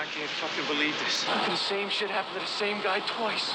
can't fucking believe this. The same shit happened to the same guy twice.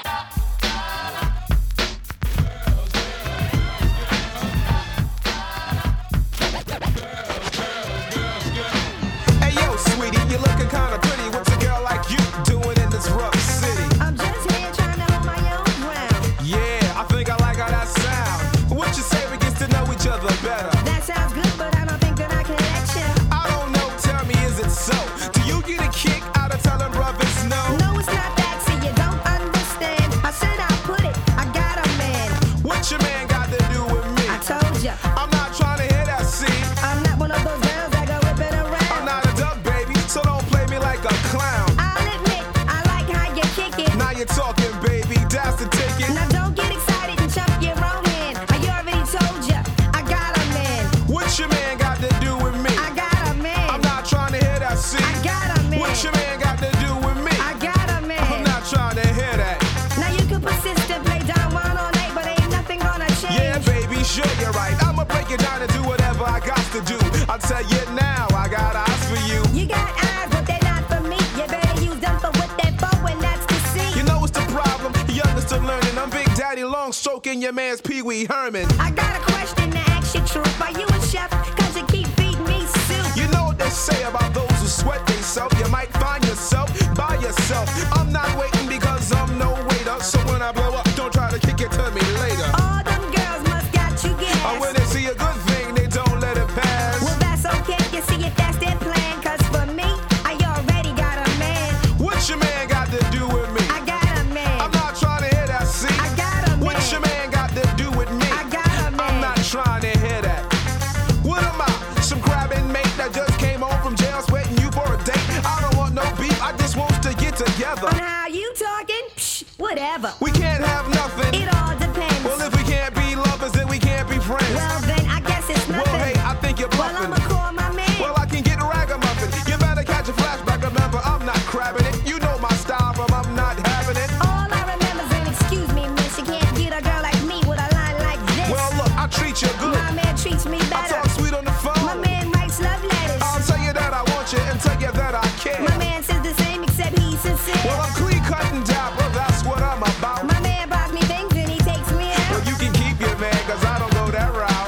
Hey yo, sweetie, you looking kinda pretty. What's a girl like you doing in this rough city? I'm just here trying to hold my own ground. Yeah, I think I like how that sound. What you say we get to know each other better? That sounds good, but I don't think that I can let you. I don't know, tell me, is it so? Do you get a kick out of telling brothers no? No, it's not that, see, you don't understand. How should I put it? I got a man. What your man got to do with me? I told ya, I'm not trying to hear that, see? I'm not one of those girls that go whipping around. I'm not a duck, baby, so don't play me like a clown. I'll admit, I like how you kick it. Now you're talking, baby, that's the ticket. Now don't get excited and jump your own hand. I already told ya, I got a man. What your man got to do with me? I got a man. I'm not trying to hear that, see? I got a man. What your man got to do with me? I got a man. I'm not trying to hear that. Now you can persist and play Don Juan all night, but ain't nothing gonna change. Yeah, baby, sure you're right. I'ma break it down and do whatever I got to do. I'll tell you now, I got eyes for you. You got eyes, but they're not for me. You better use them for what they're for, and that's to see. You know what's the problem? Young is still learning. I'm Big Daddy Long stroking your man's Pee Wee Herman. I got a question to ask you, truth. Are you a chef? Cause you keep feeding me soup. You know what they say about those who sweat themselves. You might find yourself by yourself. I'm not waiting because I'm no waiter. So when I blow up, don't try to kick it to me later. All them girls must got you gas. Or when they see a good thing, they don't let it pass. Well, that's okay. You see if that's their plan. Cause for me, I already got a man. What your man got to do with me? I got a man. I'm not trying to hear that, see? I got a man. What your man got to do with me? I got a man. I'm not trying to hear that. What am I? Some crabbing mate that just came home from jail sweating you for a date? I don't want no beef, I just want to get together. On how you talking? Psh, whatever. We can't have nothing. It all depends. Well, if we can't be lovers, then we can't be friends. Well, then I guess it's nothing. Well, hey, I think you're Well, bluffing. I'ma call my man. Well, I can get ragamuffin. You better catch a flashback. Remember, I'm not crabbing it. You know my style from I'm not having it. All I remember's an excuse me, miss. You can't get a girl like me with a line like this. Well, look, I treat you good. My man treats me I better. talk sweet on the phone. My man writes love letters. I'll tell you that I want you and tell you that I care. My man says the same except he's sincere. Well, I'm clean cut and dapper, that's what I'm about. My man buys me things and he takes me out. Well, you can keep your man, cause I don't go that route.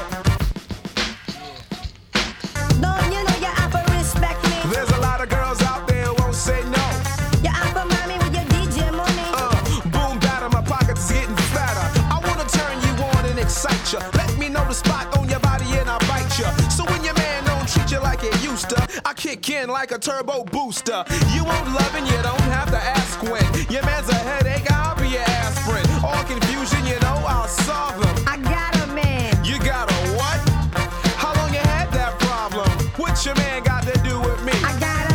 Don't you know you're out for respect me? There's a lot of girls out there who won't say no. You're out for mommy with your DJ money. Boom, batter, my pockets is getting fatter. I wanna turn you on and excite you. Let me know the spot on your body and I'll bite you. So when your man don't treat you like it used to, I kick in like a turbo booster. You won't love and you don't have to ask when. Your man's a headache, I'll be your aspirin. All confusion, you know I'll solve them. I got a man. You got a what? How long you had that problem? What your man got to do with me? I got